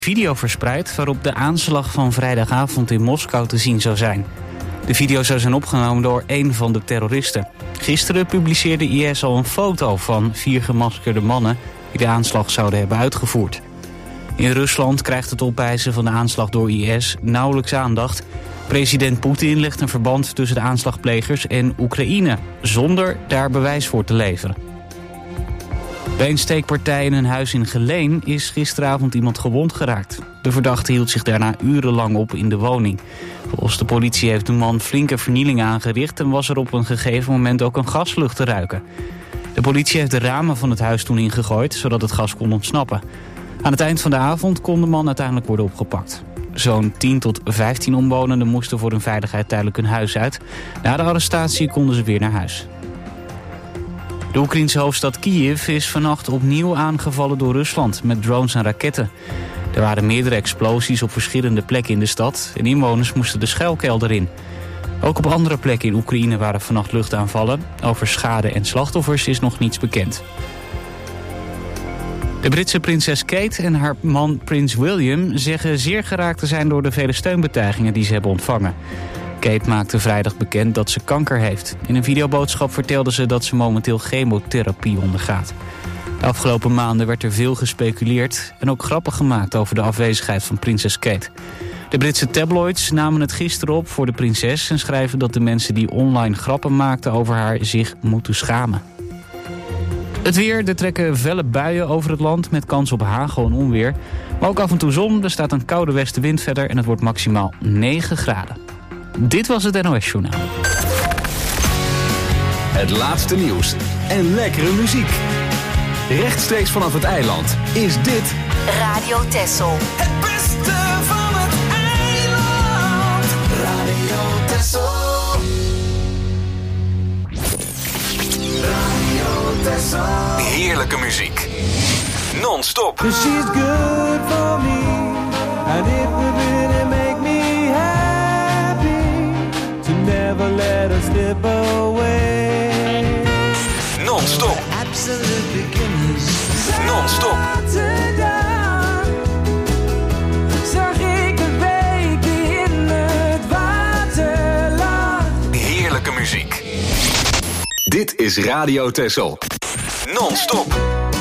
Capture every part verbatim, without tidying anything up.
video verspreid waarop de aanslag van vrijdagavond in Moskou te zien zou zijn. De video zou zijn opgenomen door een van de terroristen. Gisteren publiceerde I S al een foto van vier gemaskerde mannen die de aanslag zouden hebben uitgevoerd. In Rusland krijgt het opeisen van de aanslag door I S nauwelijks aandacht. President Poetin legt een verband tussen de aanslagplegers en Oekraïne, zonder daar bewijs voor te leveren. Bij een steekpartij in een huis in Geleen is gisteravond iemand gewond geraakt. De verdachte hield zich daarna urenlang op in de woning. Volgens de politie heeft de man flinke vernielingen aangericht en was er op een gegeven moment ook een gaslucht te ruiken. De politie heeft de ramen van het huis toen ingegooid, zodat het gas kon ontsnappen. Aan het eind van de avond kon de man uiteindelijk worden opgepakt. Zo'n tien tot vijftien omwonenden moesten voor hun veiligheid tijdelijk hun huis uit. Na de arrestatie konden ze weer naar huis. De Oekraïense hoofdstad Kiev is vannacht opnieuw aangevallen door Rusland met drones en raketten. Er waren meerdere explosies op verschillende plekken in de stad en inwoners moesten de schuilkelder in. Ook op andere plekken in Oekraïne waren vannacht luchtaanvallen. Over schade en slachtoffers is nog niets bekend. De Britse prinses Kate en haar man prins William zeggen zeer geraakt te zijn door de vele steunbetuigingen die ze hebben ontvangen. Kate maakte vrijdag bekend dat ze kanker heeft. In een videoboodschap vertelde ze dat ze momenteel chemotherapie ondergaat. De afgelopen maanden werd er veel gespeculeerd en ook grappen gemaakt over de afwezigheid van prinses Kate. De Britse tabloids namen het gisteren op voor de prinses en schrijven dat de mensen die online grappen maakten over haar zich moeten schamen. Het weer, er trekken felle buien over het land met kans op hagel en onweer. Maar ook af en toe zon, er staat een koude westenwind verder en het wordt maximaal negen graden. Dit was het N O S-journaal. Het laatste nieuws en lekkere muziek. Rechtstreeks vanaf het eiland is dit Radio Texel. Het beste van het eiland. Radio Texel. Radio Texel. heerlijke muziek. Non-stop. Cause she's good for me. And it would really make me happy to never let her slip away. Non-stop. Absolute beginners. Non-stop. Zag ik een baby in het water lag. Heerlijke muziek. Dit is Radio Texel. Non-stop.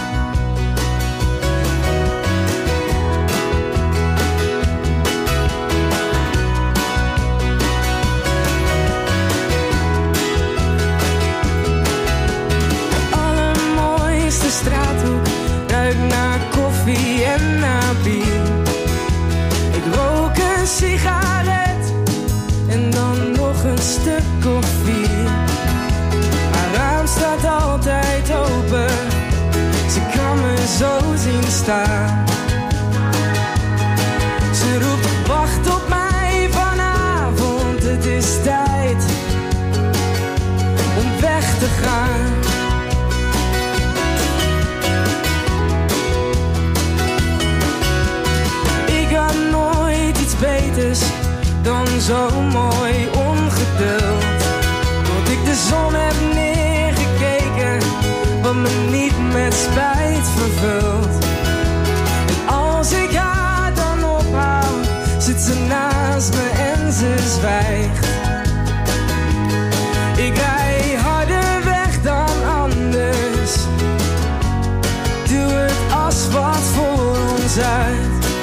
Straathoek ruikt naar koffie en naar bier. Ik rook een sigaret en dan nog een stuk of vier. Haar raam staat altijd open, ze kan me zo zien staan. Ze roept wacht op mij vanavond, het is tijd om weg te gaan. Beters dan zo mooi ongeduld. Tot ik de zon heb neergekeken, wat me niet met spijt vervult. En als ik haar dan ophoud, zit ze naast me en ze zwijgt. Ik rij harder weg dan anders, doe het asfalt voor ons uit.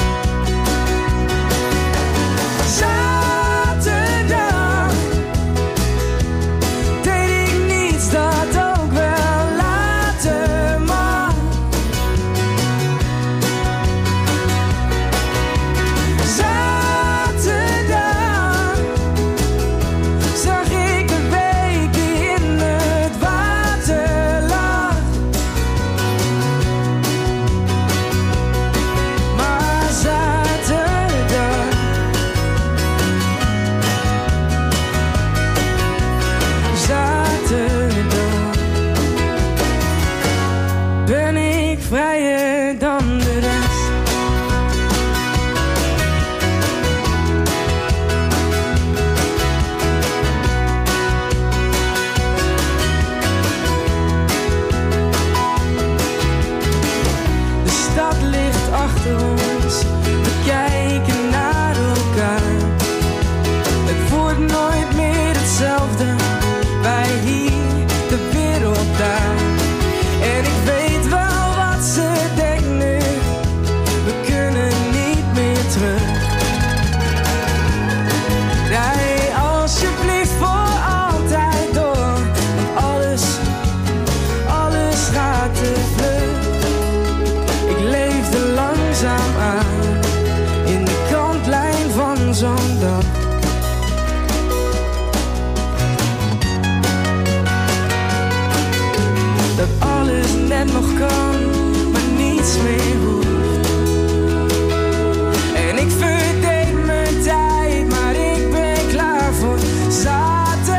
Zaterdag deed ik niets dat ook wel later mag. het nog kan, maar niets meer hoeft. En ik verdeed mijn tijd, maar ik ben klaar voor zaterdag.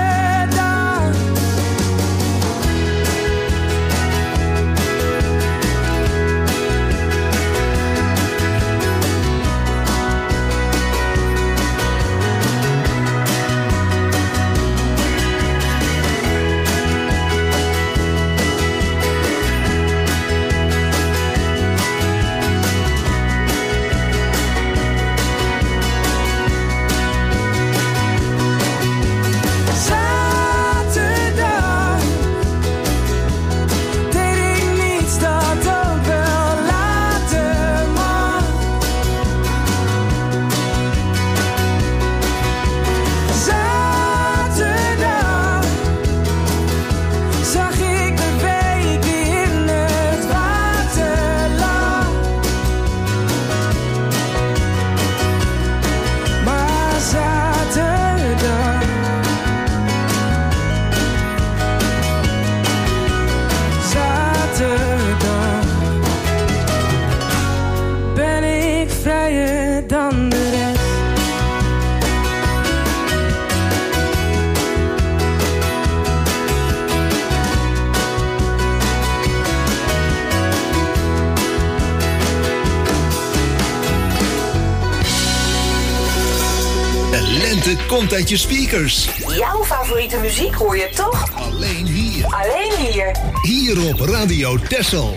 Komt uit je speakers. Jouw favoriete muziek hoor je toch? Alleen hier. Alleen hier. Hier op Radio Texel.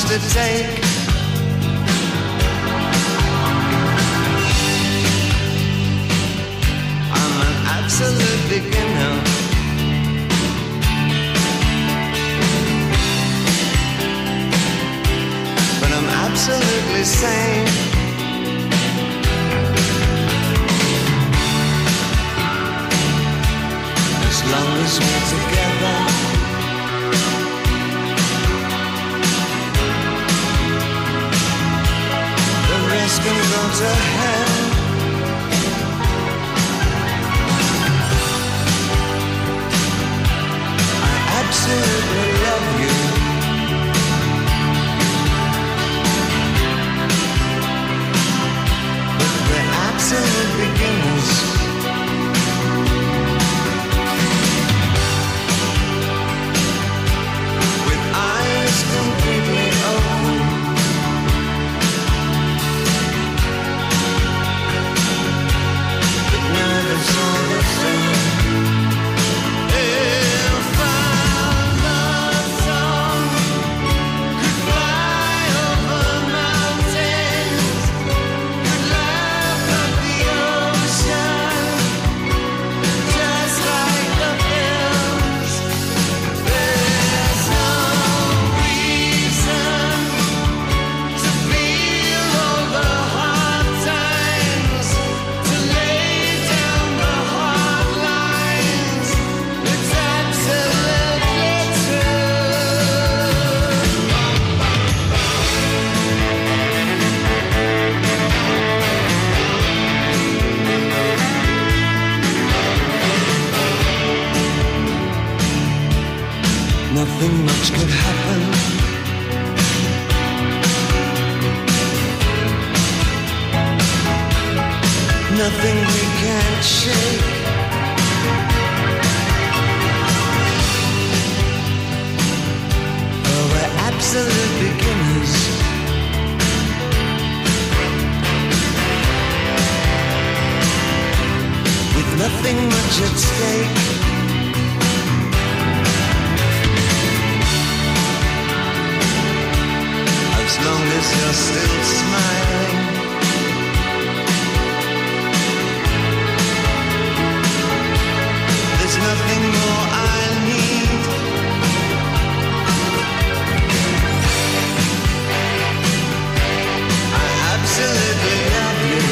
much to take. I'm an absolute beginner. But I'm absolutely sane. As long as we're together, the rest can go to hell. I absolutely love you. But we're absolute beginners. Completely open, but nerves all the same. If our love song could fly over mountains, could laugh at the ocean, just like the films, there's no nothing much could happen. Nothing we can't shake. Oh, we're absolute beginners. With nothing much at stake. As long as you're still smiling, there's nothing more I need. I absolutely love you.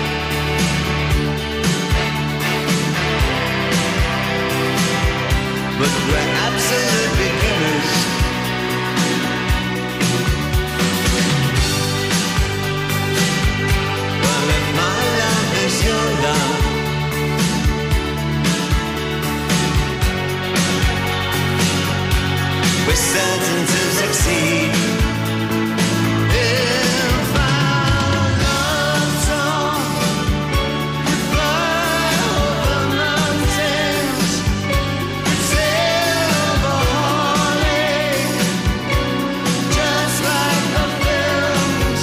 But we're absolute beginners. We're certain to succeed. If our love song could fly over mountains, could sail over heartache, just like the films.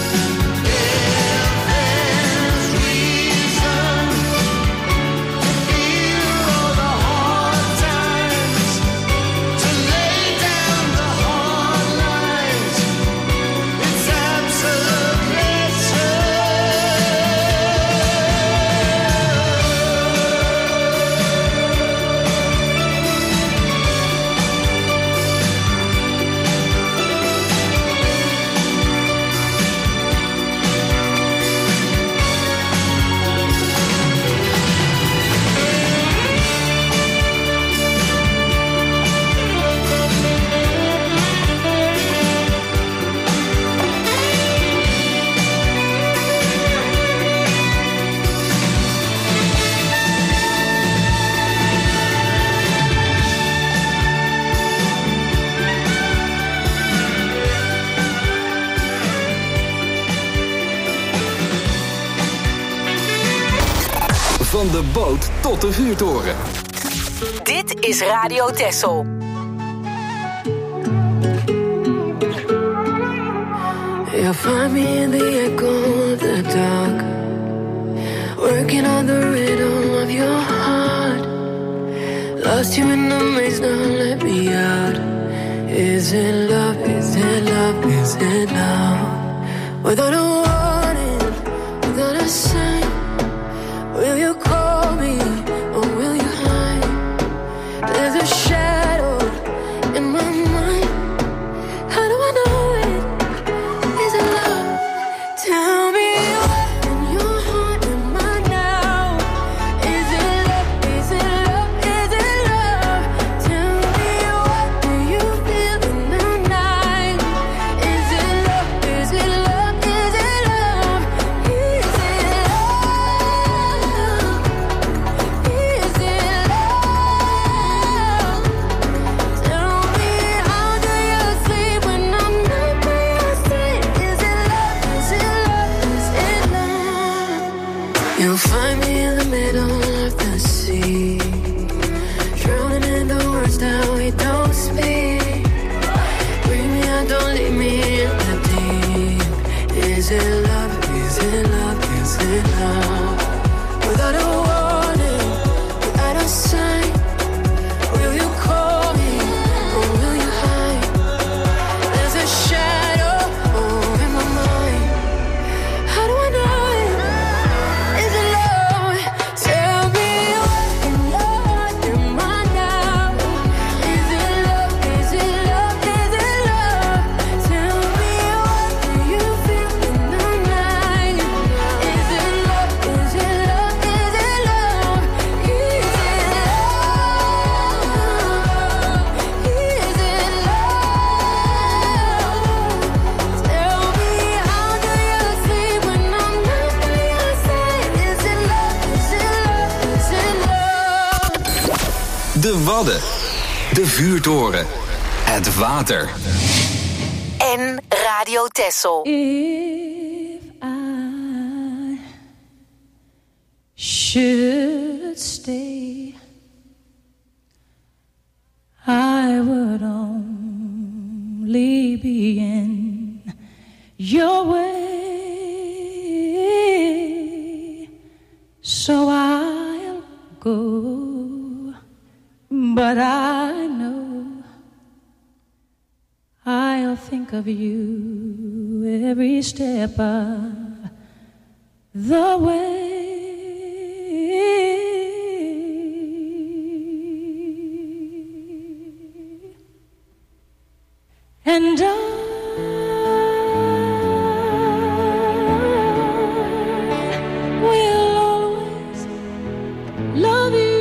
If there's reason to feel all the hard times, to lay down the hard lines, it's absolutely true. Van de boot tot de vuurtoren. Dit is Radio Texel. You'll find me in the echo of the dark, working on the rhythm of your heart. Lost you in the maze, now let me out. Is it love, is it love, is it love? Without a warning, without a sign, will you call me or will you hide? There's a shadow in my mind. How do I know it? Is it love? Tell me what in your heart am I now? Is it love? Is it love? Is it love? Tell me what do you feel in the night? Is it love? Is it love? Is it love? Is it love? Is it love? Tell me how do you sleep when I'm not by your side? Is it love? Is it love? Is it love? You'll find me in the middle of the sea, drowning in the words that we don't speak. Bring me out, don't leave me in the deep. Is it love? Is it love? Is it love? Without a warning, without a sign, will you call me or will you hide? There's a shadow oh, in my mind. How do I know it? Is it love? Tell me what in your heart am I now? Is it love? Is it love? Is it love? Tell me what do you feel in the night? Is it love? Is it love? Is it love? Is it love? Is it love? Tell me how do you sleep when I'm not by your side? Is it love? Is it love? Is it love? De Wadden. De vuurtoren. Het water. En Radio Texel. If I should stay, I would only be in your way. So I'll go, but I know I'll think of you every step of the way. And I will always love you.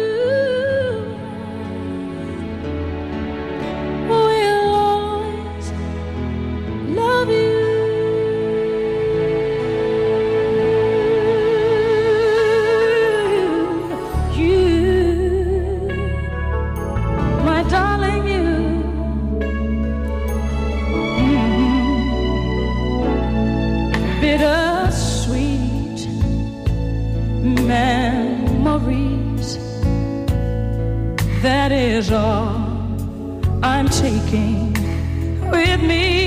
Will always love you. You, my darling, you. Bittersweet memories, that is all I'm taking with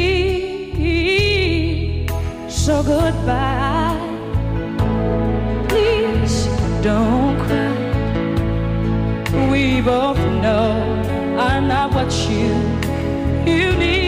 me. So goodbye, please don't cry. We both know I'm not what you, you need.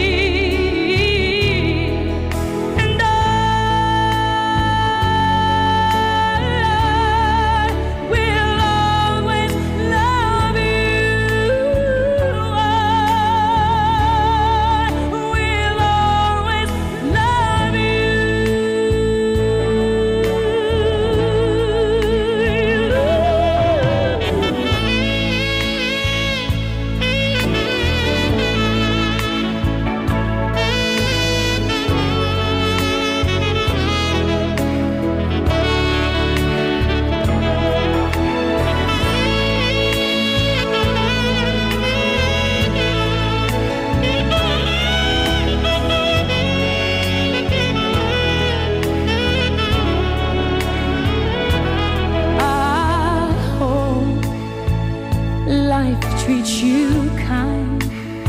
Treat you kind,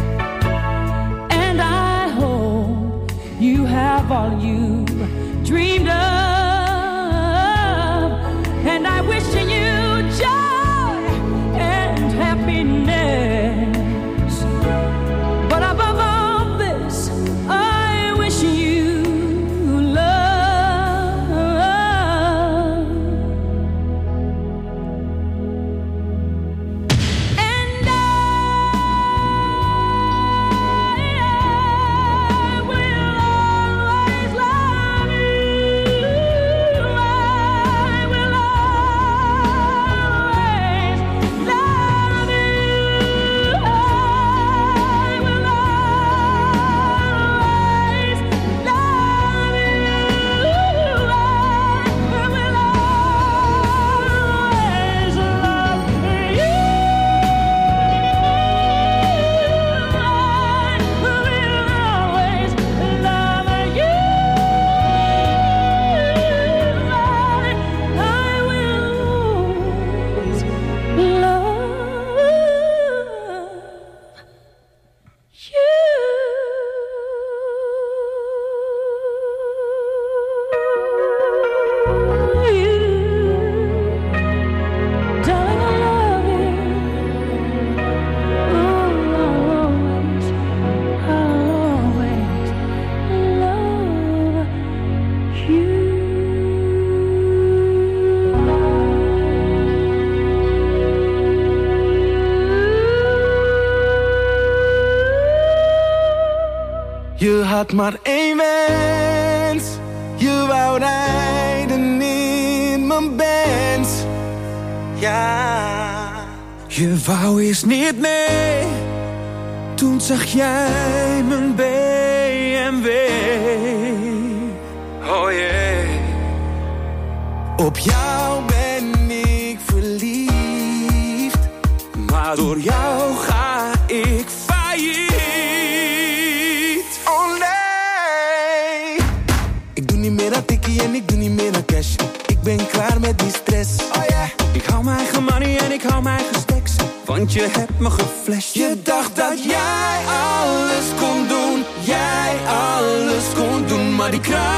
and I hope you have all you dreamed of, and I wish you joy and happiness, but above had maar één wens. Je wou rijden in mijn Benz. Ja. Je wou eerst niet mee. Toen zag jij mijn B M W. Oh yeah. Op jou ben ik verliefd. Maar door jou ga ik failliet. Oh nee. Ik doe niet meer aan tikkie en ik doe niet meer aan cash. Ik ben klaar met die stress. Oh yeah. Ik hou mijn eigen money en ik hou mijn eigen stacks. Want je hebt me geflasht. Je dacht dat jij alles kon doen. Jij alles kon doen. Maar die kraan.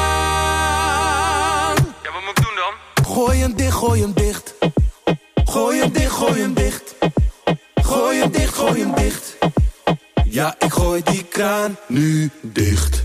Ja, wat moet ik doen dan? Gooi hem dicht, gooi hem dicht. Gooi hem dicht, gooi hem dicht. Gooi hem dicht, gooi hem dicht. Ja, ik gooi die kraan nu dicht.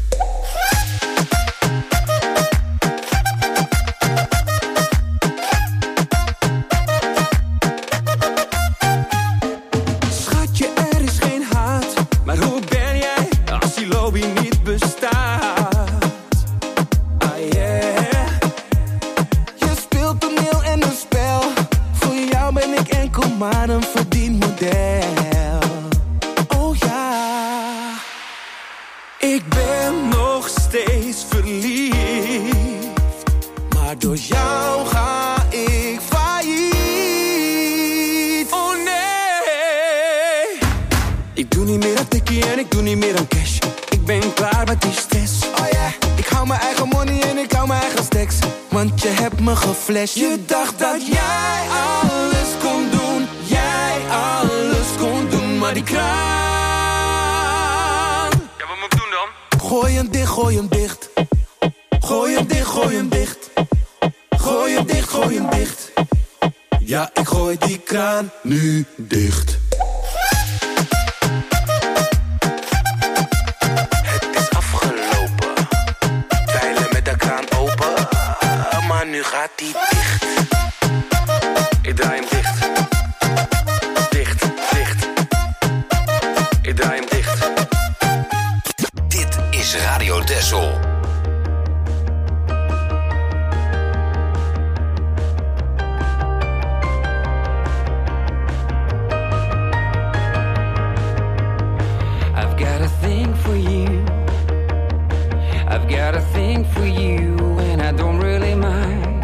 Maar een verdienmodel. Oh ja. Ik ben nog steeds verliefd. Maar door jou ga ik failliet. Oh nee. Ik doe niet meer aan tikkie en ik doe niet meer aan cash. Ik ben klaar met die stress. Oh yeah. Ik hou mijn eigen money en ik hou mijn eigen stacks. Want je hebt me geflasht. Je dacht dat jij alles kon doen. Jij alles kon doen, maar die kraan. Ja, wat moet ik doen dan? Gooi hem dicht, gooi hem dicht. Gooi hem dicht, gooi hem dicht. Gooi hem dicht, gooi hem dicht. Ja, ik gooi die kraan nu dicht. Het is afgelopen. Dweilen met de kraan open. Maar nu gaat die dicht. Ik draai hem dicht. Ik draai hem dicht. Dit is Radio Texel. I've got a thing for you. I've got a thing for you, and I don't really mind.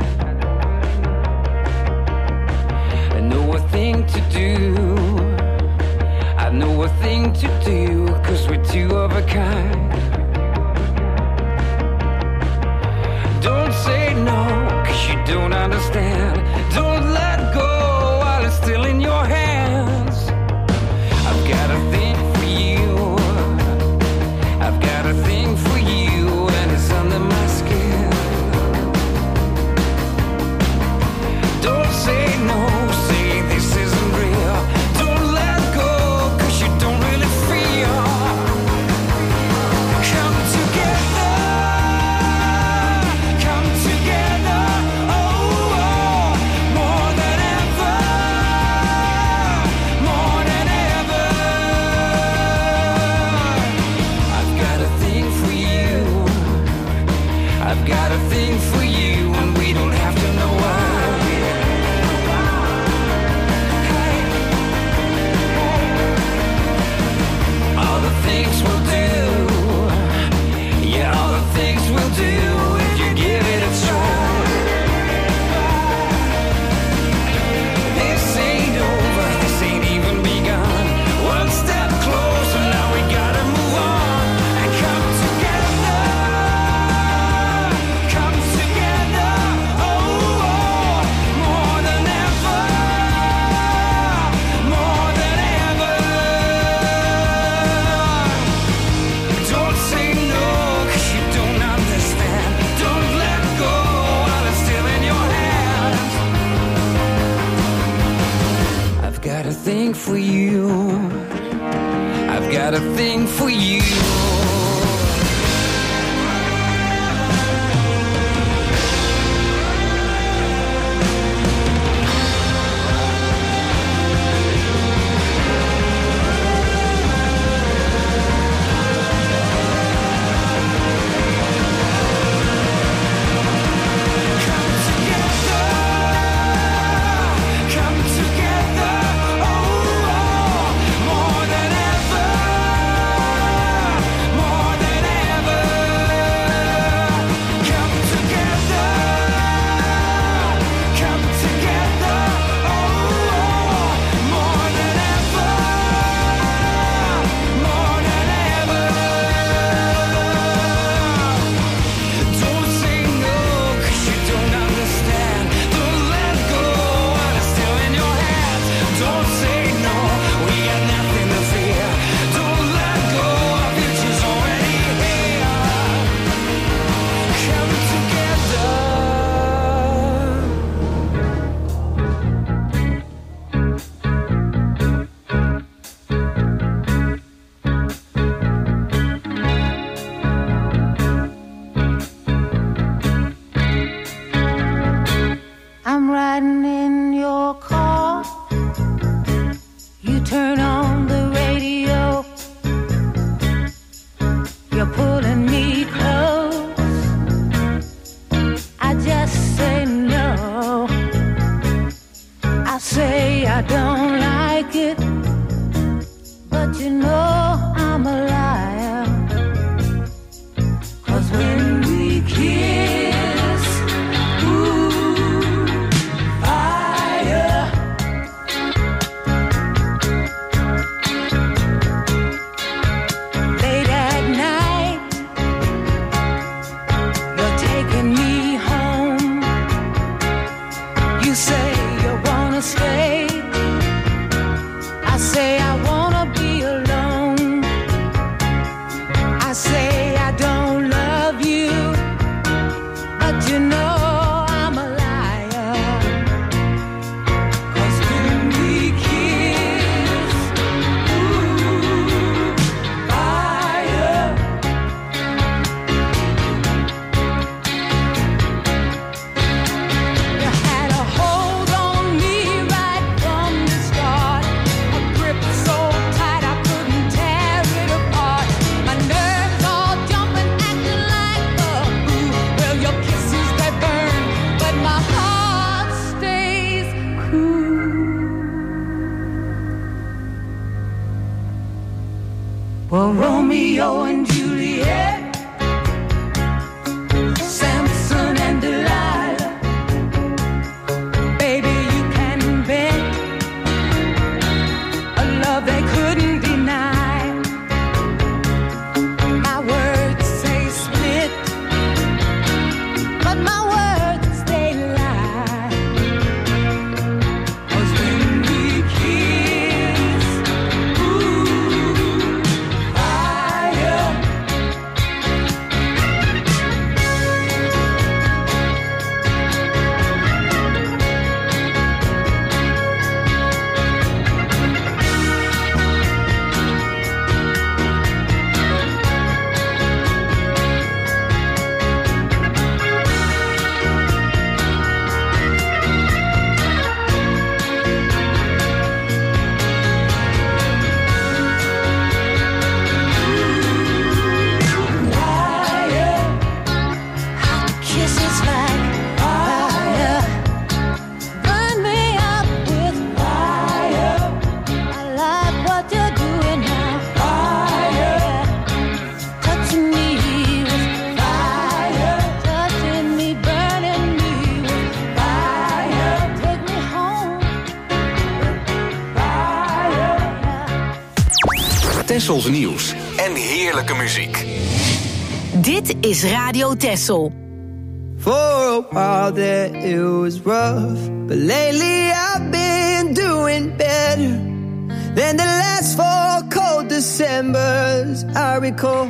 I know a thing to do. I know a thing to do, 'cause we're two of a kind. Don't say no, 'cause you don't understand. Don't let go while it's still in your hands. I've got a thing for you. I've got a thing for you, and it's under my skin. Don't say no, say this isn't real. Don't let go, 'cause you don't really feel. Come together, come together, oh, oh, more than ever, more than ever. I've got a thing for you. I've got a thing for you, and we don't have to know why. All the things we'll do, yeah, all the things we'll do if you give it a try. This ain't over, this ain't even begun. One step closer, now we gotta move on and come together, come together, oh, oh, more than ever, more than ever. Don't say no, 'cause you don't understand. Don't let go while it's still in your hands. I've got a thing for you. I've got a thing for you. turn on the radio. You're pulling me close. I just say no. I say I don't like it, but you know I'm a liar. 'Cause when we kiss, ooh, fire. Late at night, you're taking me home. You say you wanna stay. I say I wanna be alone. I say I don't love you, but you know I'm a liar. 'Cause when we kiss, ooh, fire. You had a hold on me right from the start, a grip so tight I couldn't tear it apart. My nerves all jumping, acting like a fool. Well, your kisses they burn, but my heart stays cool. Well, Romeo and Juliet, Samson and Delilah. Baby, you can bet a love they couldn't deny. My words say split, but my words they lie. 'Cause when we kiss, ooh, fire. Fire. Hot kisses like fire. Burn me up with fire. I like what you're doing now. Fire. Touching me with fire. Touching me, burning me with fire. Take me home. Fire. Tessels nieuws en heerlijke muziek. Dit is Radio Tessel. For a while there it was rough, but lately I've been doing better than the last four cold Decembers I recall.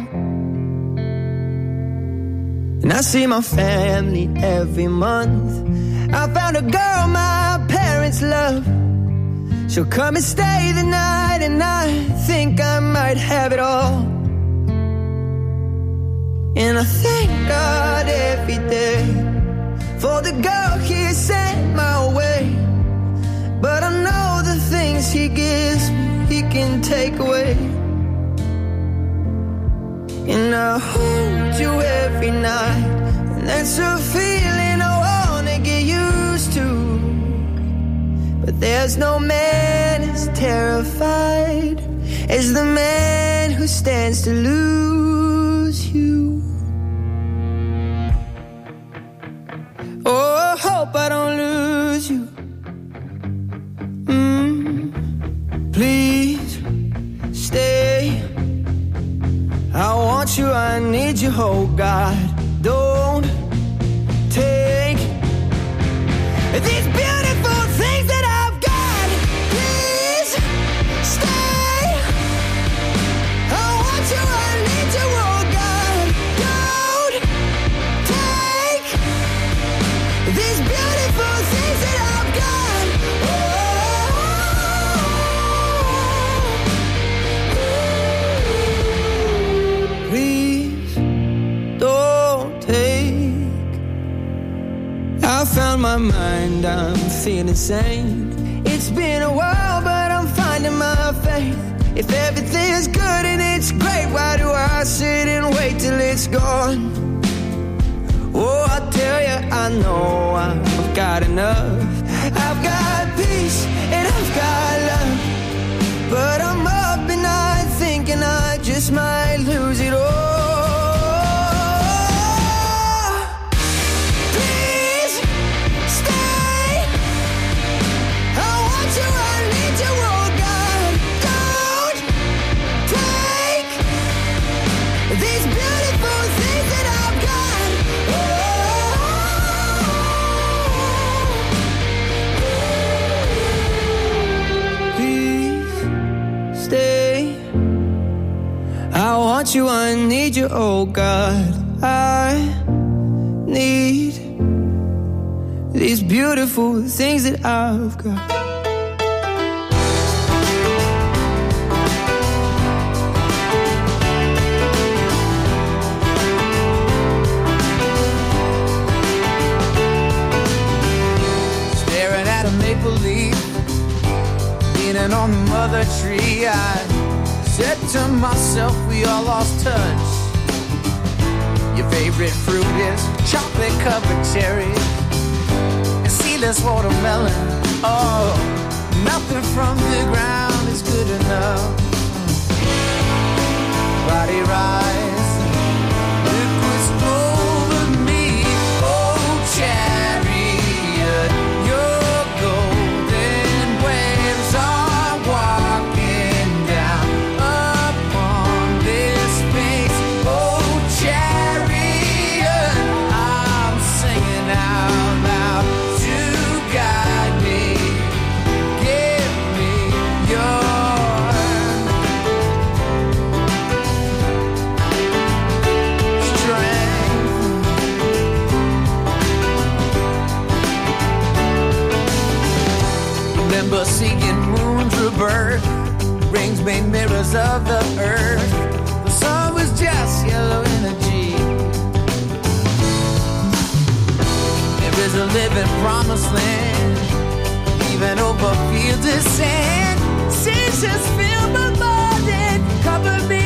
And I see my family every month. I found a girl my parents love. She'll come and stay the night, and I think I might have it all. And I thank God every day for the girl He sent my way. But I know the things He gives me, He can take away. And I hold you every night, and that's a feeling I wanna get used to. But there's no man as terrified as the man who stands to lose you. Oh, I hope I don't lose you. Mm, please stay. I want you, I need you, oh God. Don't take these beautiful things that I've got. Please stay. I want you, I need you, oh God. Don't take these beautiful things that I've got. Oh, please don't take. I found my mind, I'm feeling sane. It's been a while, but I'm finding my If everything's good and it's great, why do I sit and wait till it's gone? Oh, I tell you, I know I've got enough. I've got peace and I've got love, but I'm up at night thinking I just might lose it all. Please stay. I want you, I need you, oh God. Don't take these beautiful things that I've got. Please stay. I want you, I need you, oh God. I need these beautiful things that I've got. Staring at a maple leaf, leaning on the mother tree, I said to myself, we all lost touch. Your favorite fruit is chocolate covered cherries and seedless watermelon. Oh, nothing from the ground is good enough. Body rise, liquids over me. Oh, chariot, your golden waves are walking down upon this space. Oh, chariot, I'm singing out loud to guide me. Give me your remember seeing moons rebirth, rings made mirrors of the earth. The sun was just yellow energy. There is a living promised land, even over fields of sand. Seasons fill my mind and cover me,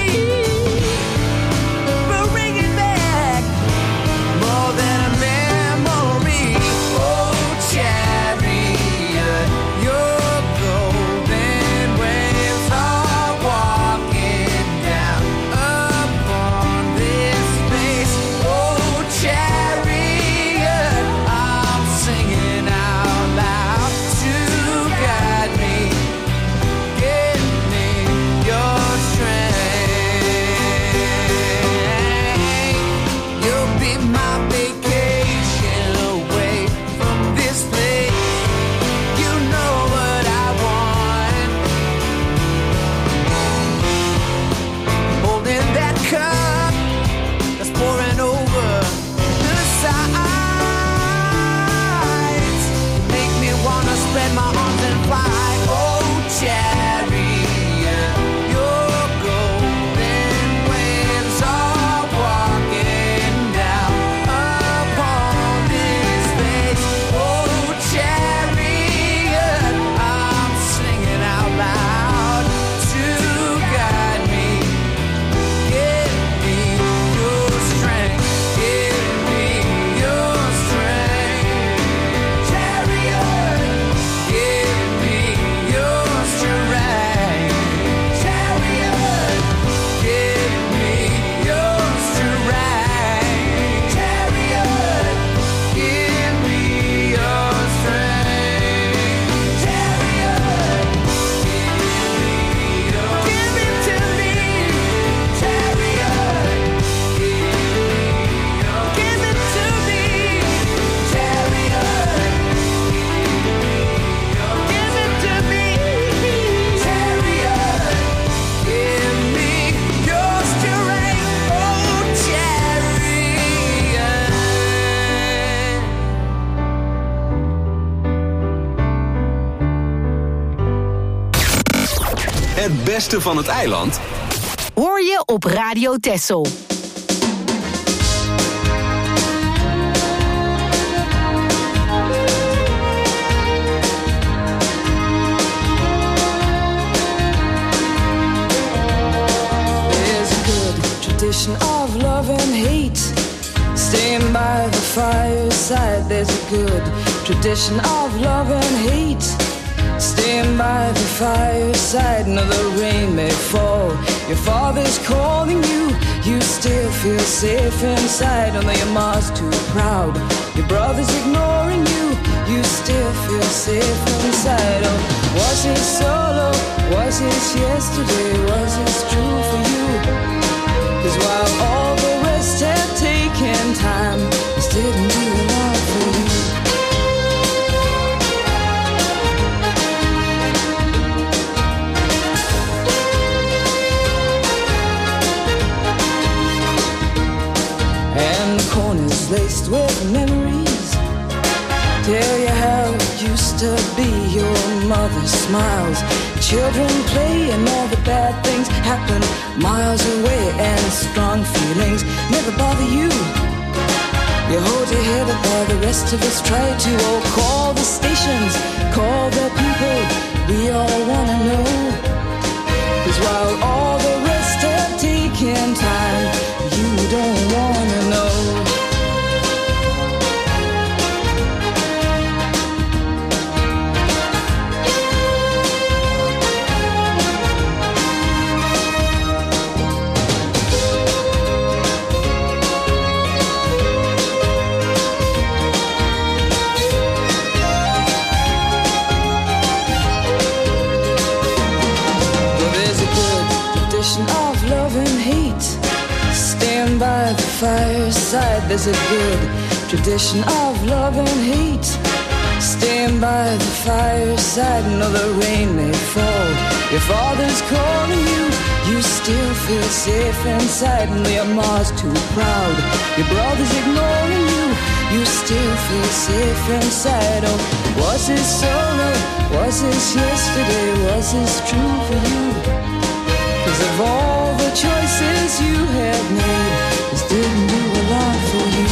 but bring it back more than a memory. Oh, chariot, your golden waves are walking down upon this space. Oh, chariot, I'm singing out loud to guide me. Give me your strength. You'll be my vacation away from this place. You know what I want. Holding that cup that's pouring over the sides. Make me wanna spread my arms and fly. Oh, chariot, your golden waves are walking down upon this space. Oh, chariot, I'm singing out loud to guide me. Give me your strength. Give me your strength. Chariot, give me your strength. Chariot, give me your strength. Chariot, give me your strength. Chariot, give it to me. Chariot, give it to me. Chariot, give it to me. Chariot, give me your strength. Oh, chariot. Het beste van het eiland Hoor je op Radio Texel. tradition of love and hate. Staying by the fireside, there's a good tradition of love and hate. Staying by the fireside, no, the rain may fall, your father's calling you, you still feel safe inside. Although your mom's too proud, your brother's ignoring you, you still feel safe inside. Oh, was it solo? Was it yesterday? Was it true for you? 'Cause while all the rest had taken time, this didn't do a lot for you. And the corners laced with memories tell you how it used to be. Your mother smiles, children play, and all the bad things happen miles away. And strong feelings never bother you. You hold your head up while the rest of us try to. Oh, call the stations, call the people, we all wanna know. 'Cause while all the rest have taken time, you don't wanna know. Of love and hate, stand by the fireside. There's a good tradition of love and hate. Stand by the fireside, no, the rain may fall, your father's calling you, you still feel safe inside. And your mom's too proud, your brother's ignoring you, you still feel safe inside. Oh, was it solo? Was this yesterday? Was this true for you? 'Cause of all the choices you have made, this didn't do a lot for you.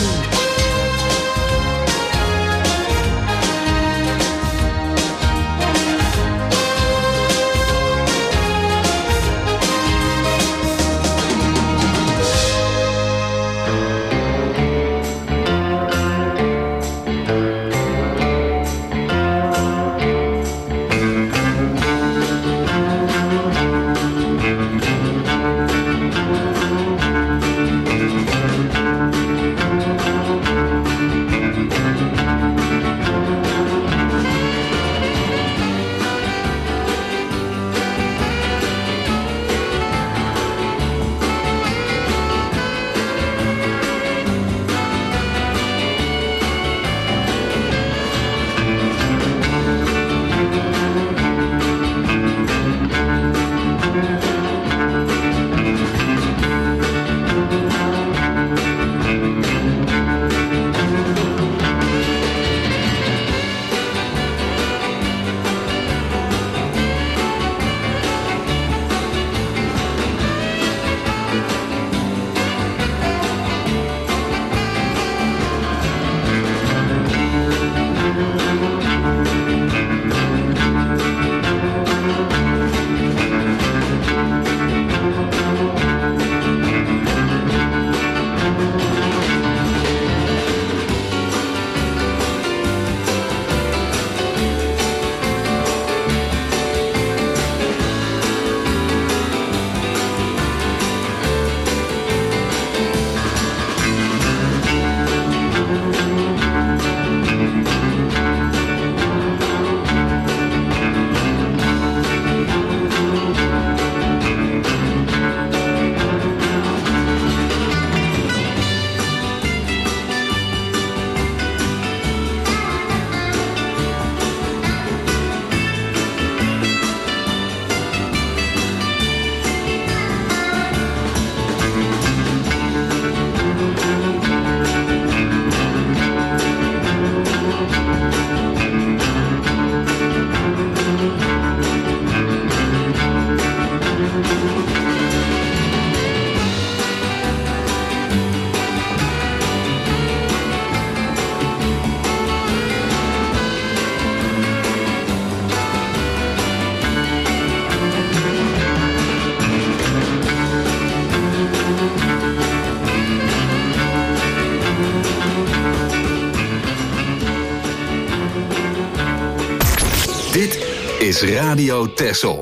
is Radio Texel.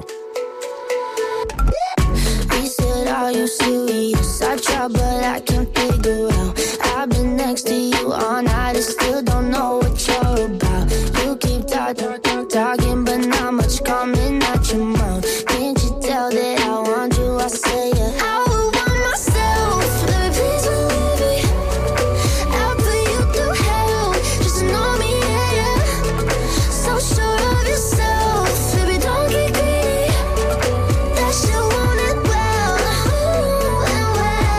He said, are you serious? I tried, but I can't figure out. I've been next to you all night and still don't know what you're about. You keep talking, talking, but not much coming out your mouth. Can't you tell that I want you? I say yeah. I would want myself. Baby, please believe me. I'll put you through hell. Just know me, yeah, yeah. So sure of yourself. Baby, don't get greedy. That shit want it well. Ooh, and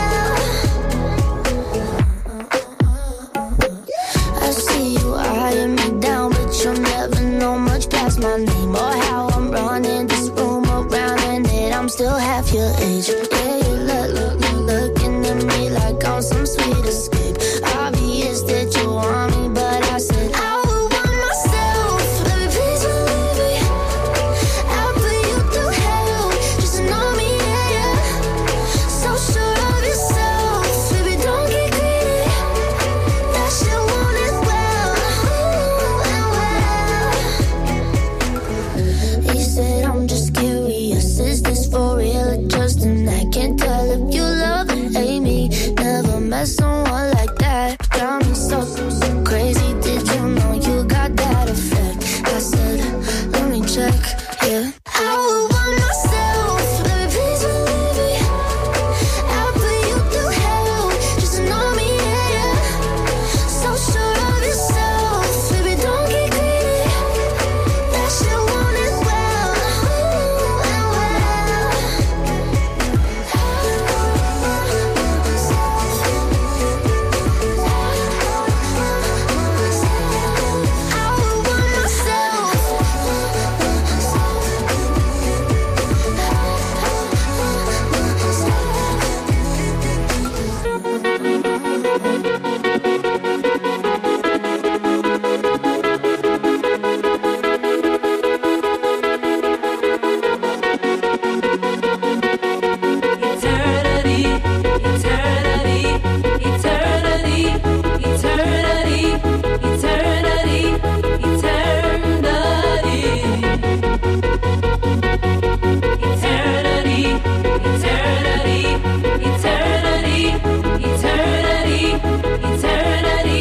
well. I see you eyeing me down, but you'll never know much past my name or how I'm running this room around, and that I'm still half your age. Yeah, you look, look, look, looking at me like I'm some sweet escape. Obvious that you want me, but I said I would want myself. Baby, please believe me. I'll put you through hell. Just know me, yeah, yeah. So sure of yourself. Baby, don't get greedy. That shit want it well. Ooh, and well. He said, I'm just curious. Is this for real or just an act? Can't tell if you love or hate me. Never met someone like that. Got me so, so crazy. Did you know you got that effect? I said, let me check, yeah. I would want myself. Baby, please believe me. I'll put you through hell. Just know me, yeah, yeah. So sure of yourself. Baby, don't get greedy. That shit want it well. Ooh, and well. I would want myself. Eternity, eternity, eternity, eternity, eternity, eternity. Eternity, eternity, eternity, eternity, eternity,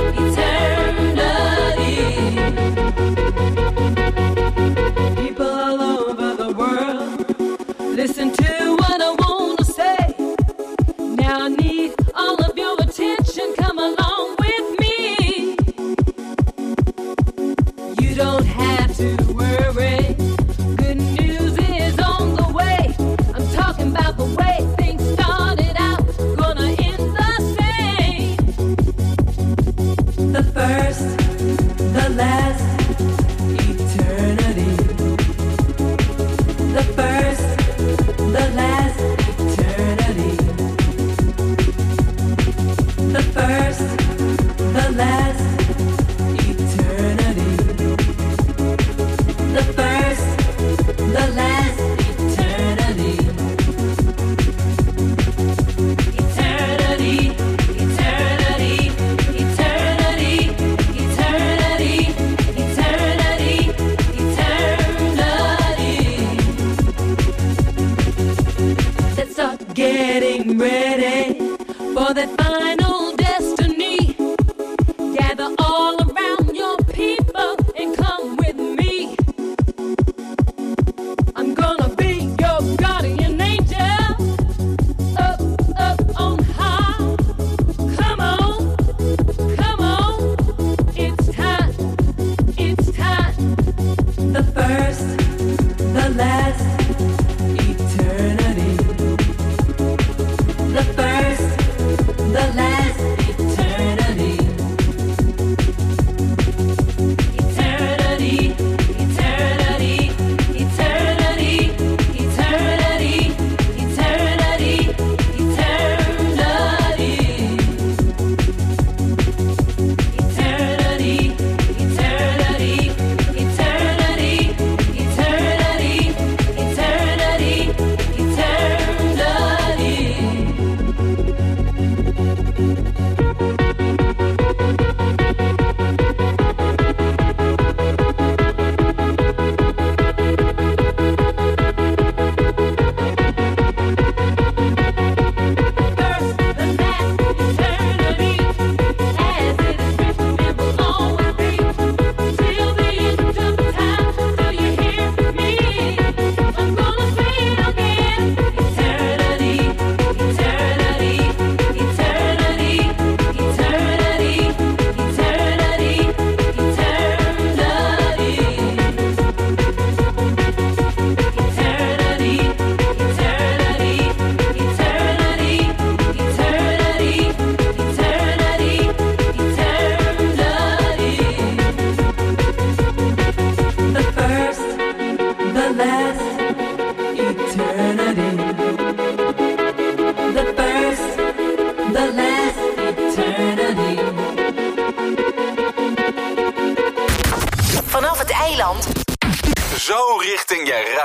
eternity. People all over the world, listen to what I want to say. Now I need all of your attention. Come along with me. You don't have to worry. Good news is on the way. I'm talking about the way things started out, gonna end the same. The first, the last, eternity. The first, the last, eternity. The first, the last, eternity. The first, the last, eternity. Eternity, eternity, eternity, eternity, eternity, eternity. Let's start getting ready for that final destiny. Gather all around your people and come with me. I'm gonna be your guardian angel. Up, up on high. Come on, come on. It's time, it's time. The first, the last, eternity. The first, the last.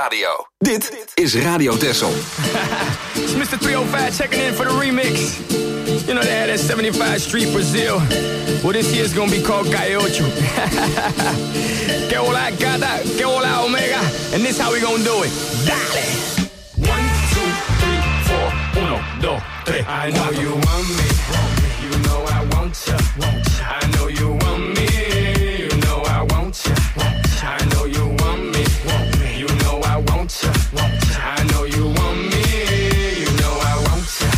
radio. Dit is Radio Texel. It's Mister three oh five checking in for the remix. You know they had that seventy-five Street Brazil. Well, this year's gonna be called Caiocho. Que hola gata, que hola omega. And this how we gonna do it. Dale! One, two, three, four. Uno, dos, tres. I know you want me. You know I want ya. I know you want me. You know I want ya. I know you want me. You know I want ya. I know you want me. You know I want ya.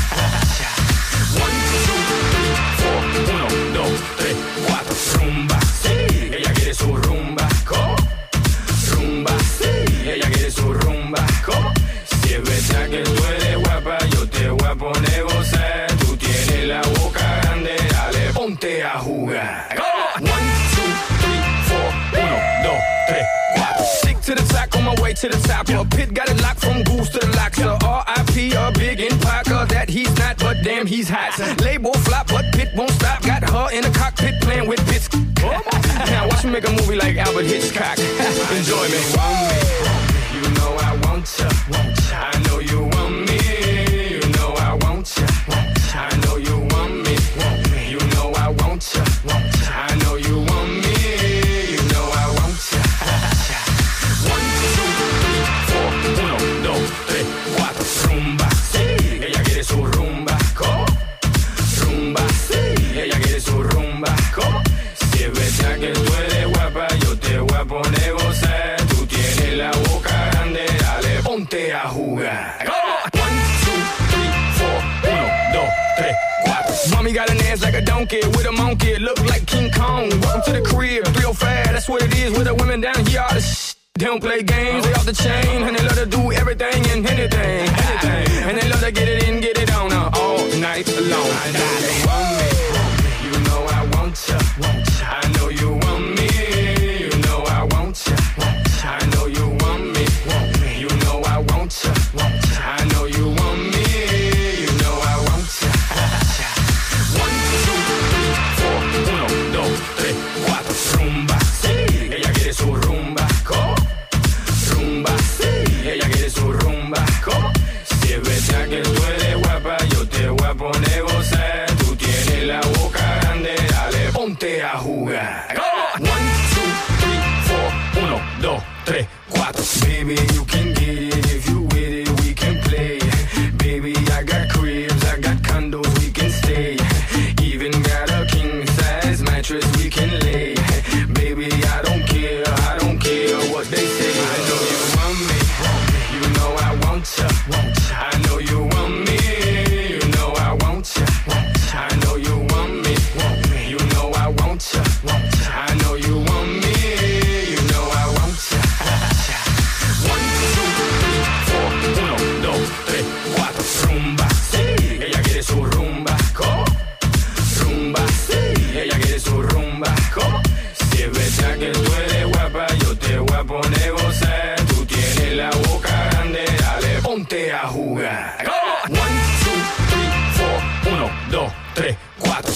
One, two, three, four. Uno, dos, tres, cuatro. Rumba, sí. Ella quiere su rumba. ¿Cómo? Rumba, sí. Ella quiere su rumba. ¿Cómo? Si es verdad que tú eres guapa, yo te voy a poner gozar. Tú tienes la boca grande, dale, ponte a jugar. One, two, three, four. Uno, dos, tres, cuatro. Stick to the top, on my way to the top. A pit got it locked from goose to the lock. So R I P a big in Parker that he's not, but damn he's hot. Label flop, but Pit won't stop. Got her in the cockpit playing with bits. Now watch me make a movie like Albert Hitchcock. Enjoy me. You know I want ya. I know you want me. You know I want ya. I know you want me. You know I want ya. I know you want me. You know I want ya. One, two, three, four. Uno, dos, tres, cuatro. Rumba, sí. Ella quiere su rumba. ¿Cómo? Rumba, sí. Ella quiere su rumba. ¿Cómo? Si es verdad que tú eres guapa, yo te voy a poner gozar. Tú tienes la boca grande, dale, ponte a jugar. One, two, three, four. Uno, dos, tres, cuatro. Mommy got an ass like a donkey with a monkey. Look like King Kong. Welcome to the crib, three oh five. That's what it is with the women down here. All the sh- They don't play games, they off the chain. And they love to do everything and anything, anything. And they love to get it in, get it on uh, all night long. I know you want me. You know I want ya. I know you want me. You know I want ya. I know you want me. You know I want ya. I know you want me. You know I want ya. One, two, three, four. Uno, dos, tres, cuatro. Rumba, sí. Ella quiere su rumba. ¿Cómo? Rumba, sí. Ella quiere su rumba. ¿Cómo? Si es verdad que tú eres guapa, yo te voy a poner gozar. Tú tienes la boca grande, dale, ponte a jugar. One, two, three, four. Uno, dos, tres, cuatro. Baby, you can get it if you with it, we can play. Baby, I got cribs, I got condos, we can stay. Even got a king size mattress we can lay. Baby, I don't care, I don't care what they say. I know you want me, you know I want ya. I know you want me, you know I want ya. I know you want me, you know I want ya. I know you want me, you know I want ya. One, two, three, four. Uno, dos, tres, cuatro. Rumba, sí. Ella quiere su rumba. ¿Cómo? Rumba, sí. Ella quiere su rumba. ¿Cómo? Si es verdad que tú eres guapa, yo te voy a poner gozar. Tú tienes la boca grande, dale, ponte a jugar. One, two, three, four. Uno, dos, tres, cuatro.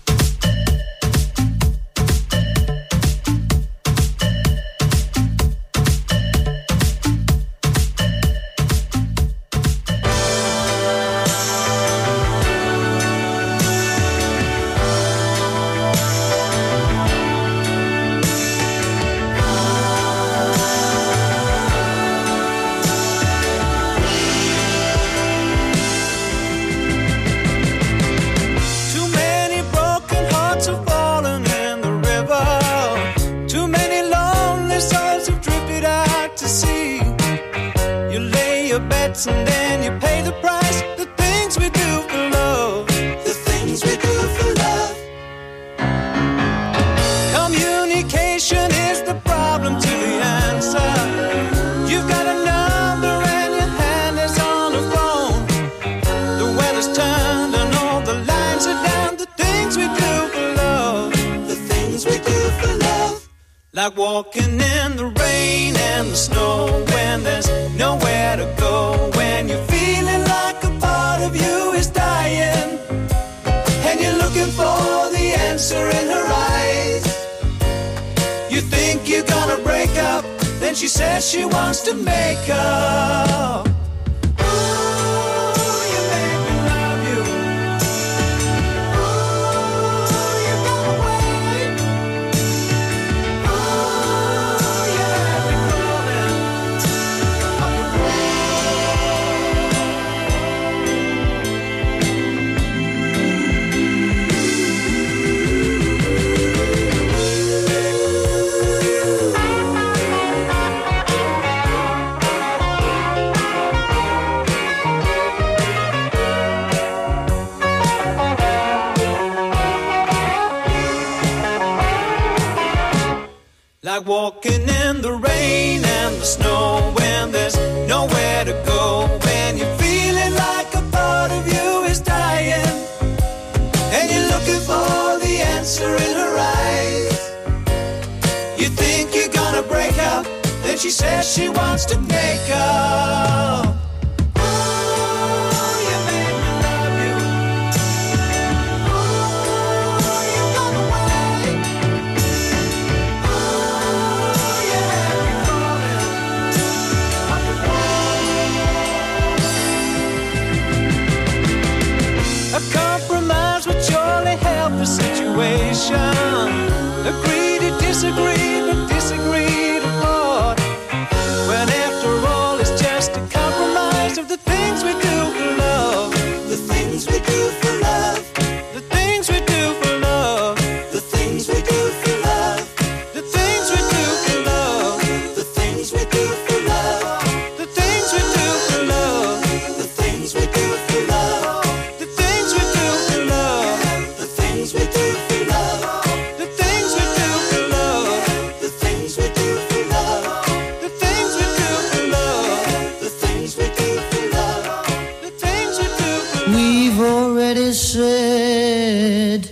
Too many broken hearts have fallen in the river. Too many lonely souls have drifted out to sea. You lay your bets and then you pay the price. The things we do for love. The things we do for love. Communication is the problem to the answer. You've got a number and your hand is on the phone. The weather's turned and all the lines are down. The things we do for love. The things we do for love. Like walking in the rain and the snow when there's nowhere to go. When you're feeling like a part of you is dying. And you're looking for the answer in her eyes. You think you're gonna break up, then she says she wants to make up. Like walking in the rain and the snow when there's nowhere to go. When you're feeling like a part of you is dying and you're looking for the answer in her eyes. You think you're gonna break up, then she says she wants to make up. Agree to disagree, but disagree to part. When after all it's just a compromise of the things we do for love. The things we do for love. The things we do for love. The things we do for love. The things we do for love. The things we do for love. The things we do for love. The things we do for love. The things we do for love. The things we do for love. Said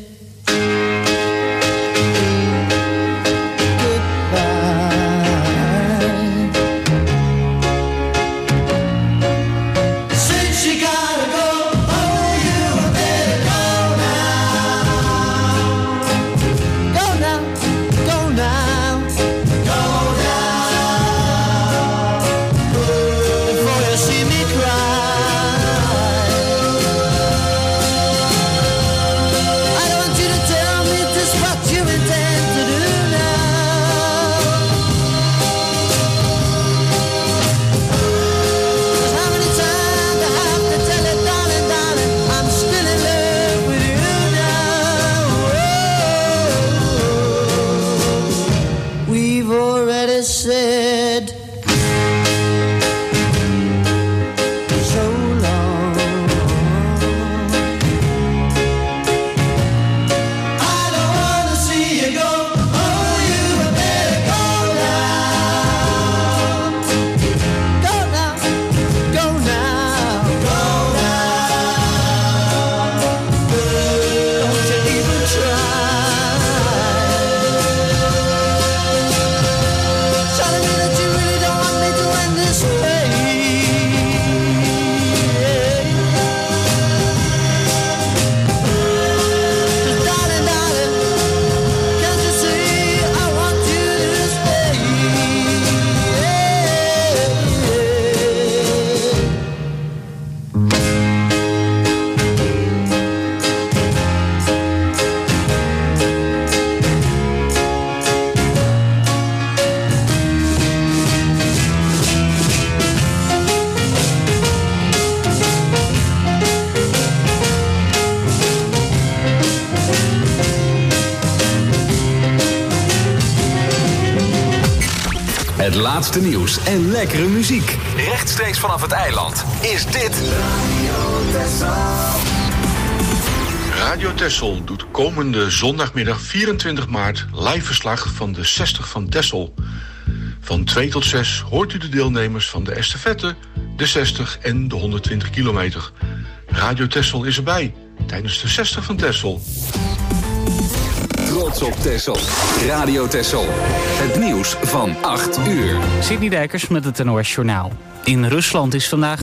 Het laatste nieuws en lekkere muziek. Rechtstreeks vanaf het eiland is dit Radio Texel doet komende zondagmiddag vierentwintig maart live verslag van de zestig van Texel. Van twee tot zes hoort u de deelnemers van de estafette, de zestig en de honderdtwintig kilometer. Radio Texel is erbij tijdens de zestig van Texel. Trots op Texel. Radio Texel. Het nieuws van acht uur. Sidney Dijkers met het N O S Journaal. In Rusland is vandaag